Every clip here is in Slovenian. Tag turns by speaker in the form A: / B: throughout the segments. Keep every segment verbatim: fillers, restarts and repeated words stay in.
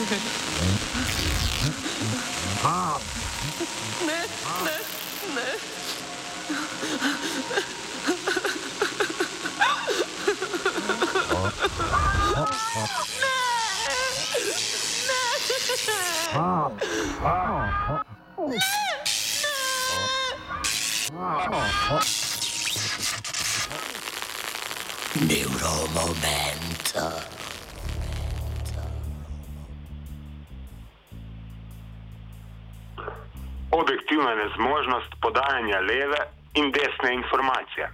A: Ne, ne, ne.
B: Neuromomento.
C: Objektivna nezmožnost podajanja leve in desne informacije.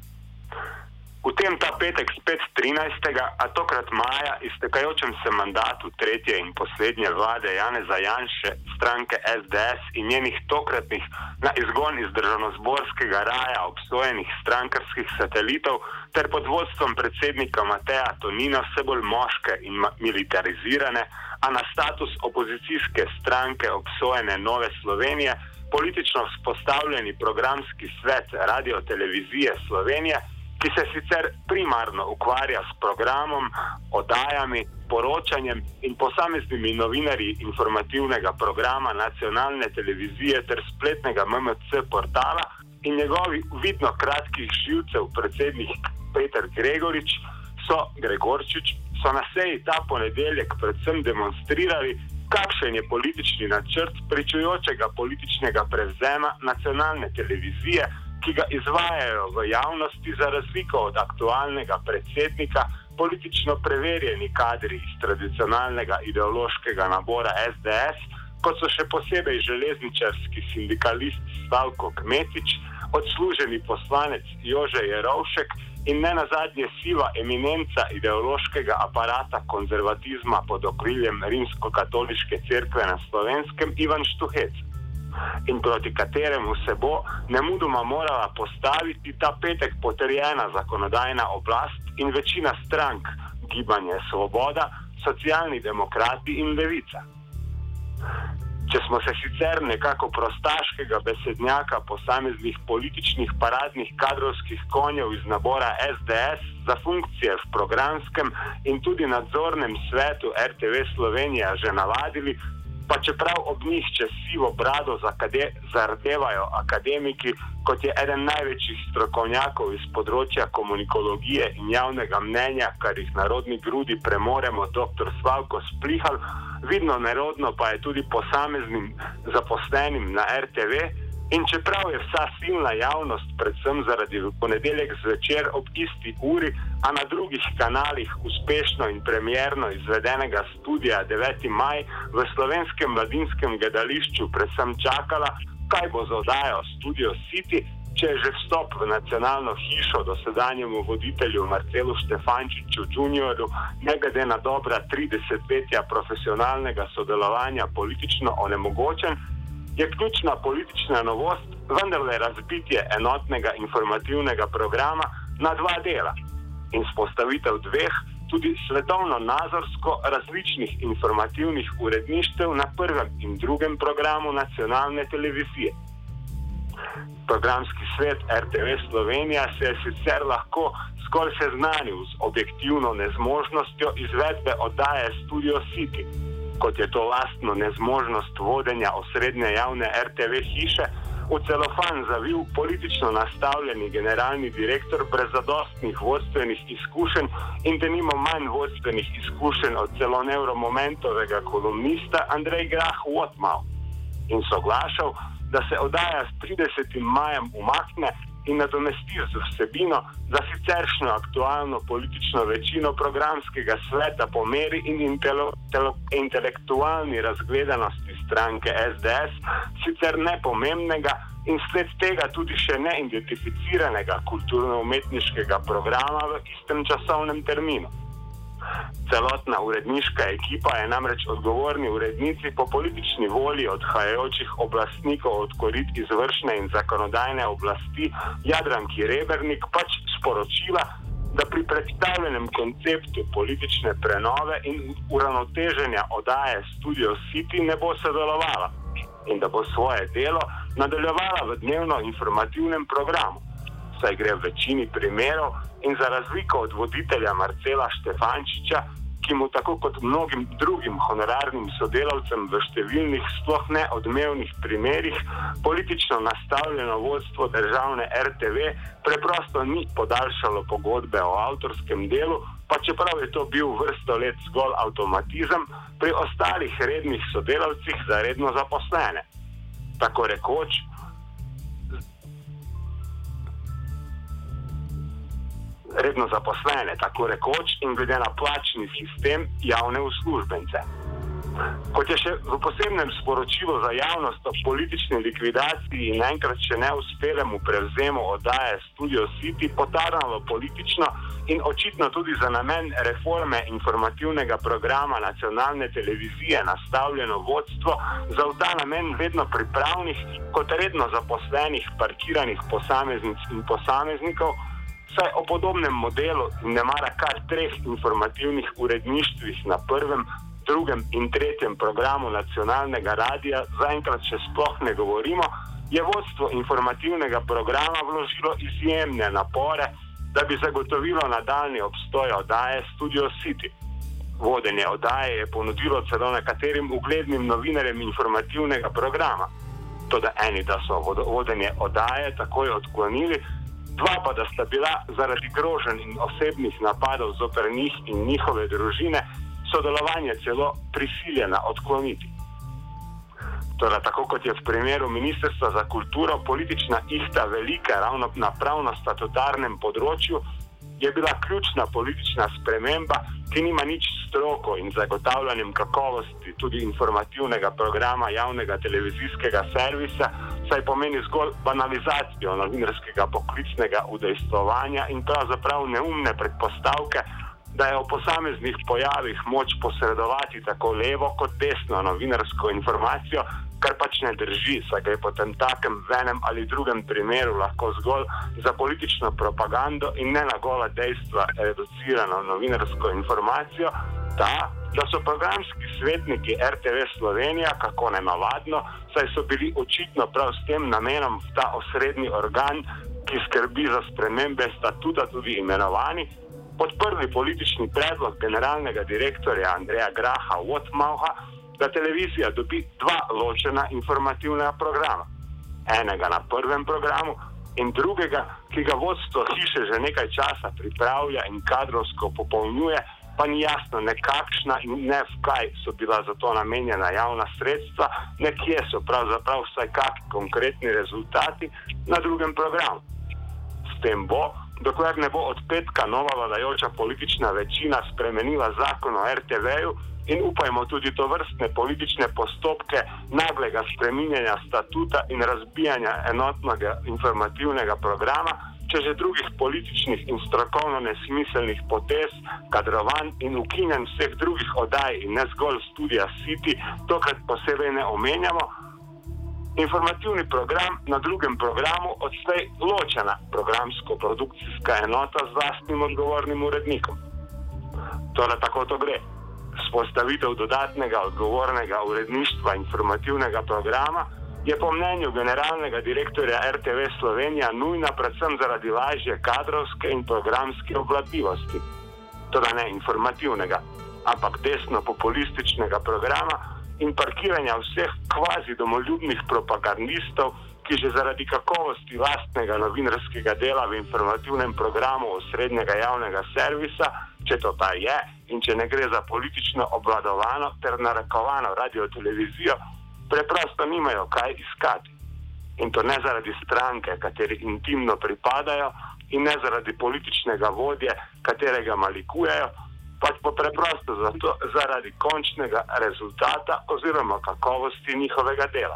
C: V tem ta petek spet trinajstega, a tokrat maja, iztekajočem se mandatu tretje in poslednje vlade Janeza Janše, stranke es de es in njenih tokratnih na izgon iz državnozborskega raja obsojenih strankarskih satelitov ter pod vodstvom predsednika Mateja Tonina vse bolj moške in militarizirane, a na status opozicijske stranke obsojene Nove Slovenije, politično vzpostavljeni programski svet Radio-televizije Slovenije, ki se sicer primarno ukvarja s programom, oddajami, poročanjem in posameznimi novinarji informativnega programa nacionalne televizije ter spletnega em em ce portala in njegovi vidno kratkih živcev predsednik Peter Gregorič, so Gregorčič, so na seji ta ponedeljek predvsem demonstrirali, kakšen je politični načrt pričujočega političnega prevzema nacionalne televizije, ki ga izvajajo v javnosti za razliko od aktualnega predsednika politično preverjeni kadri iz tradicionalnega ideološkega nabora es de es, kot so še posebej železničarski sindikalist Slavko Kmetič, odsluženi poslanec Jože Jerovšek in ne nazadnje siva eminenca ideološkega aparata konzervatizma pod okriljem Rimsko-katoliške cerkve na Slovenskem Ivan Štuhec, in proti kateremu se bo nemudoma morala postaviti ta petek potrjena zakonodajna oblast in večina strank, Gibanje Svoboda, Socialni demokrati in Levica. Če smo se sicer nekako prostaškega besednjaka posameznih političnih paradnih kadrovskih konjev iz nabora es de es za funkcije v programskem in tudi nadzornem svetu er te ve Slovenija že navadili, pa čeprav ob njih čez sivo brado zardevajo akademiki, kot je eden največjih strokovnjakov iz področja komunikologije in javnega mnenja, kar jih narodni grudi premoremo, doktor Slavko Splihal, vidno nerodno pa je tudi posameznim zaposlenim na er te ve, in čeprav je vsa silna javnost, predvsem zaradi v ponedeljek zvečer ob isti uri, a na drugih kanalih uspešno in premierno izvedenega studija deveti maj v Slovenskem mladinskem gledališču predvsem čakala, kaj bo z oddajo Studio City, če je že vstop v nacionalno hišo dosedanjemu voditelju Marcelu Štefančiču juniorju, ne glede na dobra tri desetletja profesionalnega sodelovanja politično onemogočen, je ključna politična novost vendarle razbitje enotnega informativnega programa na dva dela in vzpostavitev dveh tudi svetovno-nazorsko različnih informativnih uredništev na prvem in drugem programu nacionalne televizije. Programski svet er te ve Slovenija se je sicer lahko zgolj seznanil z objektivno nezmožnostjo izvedbe oddaje Studio City, kot je to lastno nezmožnost vodenja osrednje javne er te ve hiše, v celofan zavil politično nastavljeni generalni direktor brez zadostnih vodstvenih izkušenj in denimo manj vodstvenih izkušenj od celo Neuromomentovega kolumnista Andrej Grah Wotmau in soglašal, da se oddaja s tridesetim majem umakne in nadomesti z vsebino za siceršnjo aktualno politično večino programskega sveta po meri in intelo, telo, intelektualni razgledanosti stranke es de es, sicer nepomembnega in sled tega tudi še neidentificiranega kulturno-umetniškega programa v istem časovnem terminu. Celotna uredniška ekipa je namreč odgovorni urednici po politični volji odhajajočih oblastnikov od korit izvršne in zakonodajne oblasti Jadranki Rebernik pač sporočila, da pri predstavljenem konceptu politične prenove in uravnoteženja oddaje Studio City ne bo sodelovala in da bo svoje delo nadaljevala v dnevno informativnem programu, saj gre v večini primerov in za razliko od voditelja Marcela Štefančiča, ki ki mu tako kot mnogim drugim honorarnim sodelavcem v številnih, sploh ne odmevnih primerih, politično nastavljeno vodstvo državne R T V preprosto ni podaljšalo pogodbe o avtorskem delu, pa čeprav je to bil vrsto let zgolj avtomatizem pri ostalih rednih sodelavcih za redno zaposlene. Tako rekoč, redno zaposlene, tako rekoč in glede na plačni sistem javne uslužbence. Kot je še v posebnem sporočilu za javnost o politični likvidaciji in enkrat še neuspelemu prevzemu oddaje Studio City potarnalo politično in očitno tudi za namen reforme informativnega programa nacionalne televizije nastavljeno vodstvo za v ta namen vedno pripravnih kot redno zaposlenih parkiranih posameznic in posameznikov, saj o podobnem modelu in nemara kar treh informativnih uredništvih na prvem, drugem in tretjem programu nacionalnega radija zaenkrat še sploh ne govorimo, je vodstvo informativnega programa vložilo izjemne napore, da bi zagotovilo nadaljnji obstoj oddaje Studio City. Vodenje oddaje je ponudilo celo nekaterim uglednim novinarjem informativnega programa. Toda eni, da so vodenje oddaje takoj odklonili, dva pa, da sta bila zaradi groženj in osebnih napadov zoper njih in njihove družine sodelovanje celo prisiljena odkloniti. Torej, tako kot je v primeru Ministrstva za kulturo politična ihta velika ravno na pravno-statutarnem področju, je bila ključna politična sprememba, ki nima nič s stroko in zagotavljanjem kakovosti tudi informativnega programa javnega televizijskega servisa, saj pomeni zgolj banalizacijo novinarskega poklicnega udejstvovanja in pravzaprav neumne predpostavke, da je o posameznih pojavih moč posredovati tako levo kot desno novinarsko informacijo, kar pač ne drži, saj ga je potem takem v enem ali drugem primeru lahko zgolj za politično propagando in ne na gola dejstva reducirano novinarsko informacijo, ta, da so programski svetniki R T V Slovenija, kako nenavadno, saj so bili očitno prav s tem namenom v ta osrednji organ, ki skrbi za spremembe statuta tudi imenovani, podprli politični predlog generalnega direktorja Andreja Graha Wotmauha, da televizija dobi dva ločena informativna programa. Enega na prvem programu in drugega, ki ga vodstvo hiše že nekaj časa pripravlja in kadrovsko popolnjuje, pa ni jasno ne kakšna in ne v kaj so bila za to namenjena javna sredstva, ne kje so pravzaprav vsaj kakšni konkretni rezultati na drugem programu. S tem bo, dokler ne bo od petka nova vladajoča politična večina spremenila zakon o R T V-ju in upajmo tudi to vrstne politične postopke naglega spreminjanja statuta in razbijanja enotnega informativnega programa, če že drugih političnih in strokovno nesmiselnih potez, kadrovanj in ukinjanj vseh drugih oddaj in ne zgolj Studia City, tokrat posebej ne omenjamo, informativni program na drugem programu odslej ločena programsko-produkcijska enota z vlastnim odgovornim urednikom. Torej, tako to gre. Vzpostavitev dodatnega odgovornega uredništva informativnega programa je po mnenju generalnega direktorja R T V Slovenija nujna predvsem zaradi lažje kadrovske in programske obvladljivosti. Toda ne informativnega, ampak desno-populističnega programa in parkiranja vseh kvazi domoljubnih propagandistov, ki že zaradi kakovosti lastnega novinarskega dela v informativnem programu osrednjega javnega servisa, če to ta je in če ne gre za politično obvladovano ter narekovano radiotelevizijo, preprosto nimajo kaj iskati. In to ne zaradi stranke, kateri intimno pripadajo, in ne zaradi političnega vodje, katerega malikujejo, pač pa preprosto zato, zaradi končnega rezultata oziroma kakovosti njihovega dela.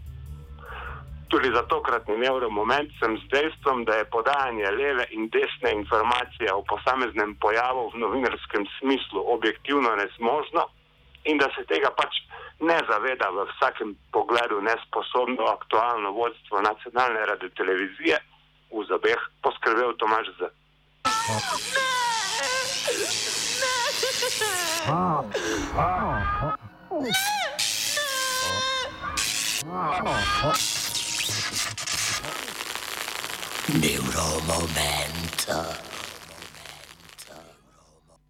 C: Tudi za tokratni nevro moment sem z dejstvom, da je podajanje leve in desne informacije o posameznem pojavu v novinarskem smislu objektivno nezmožno in da se tega pač ne zaveda v vsakem pogledu nesposobno aktualno vodstvo nacionalne radiotelevizije, v zobeh poskrbel Tomaž Z.
B: Neuromoment.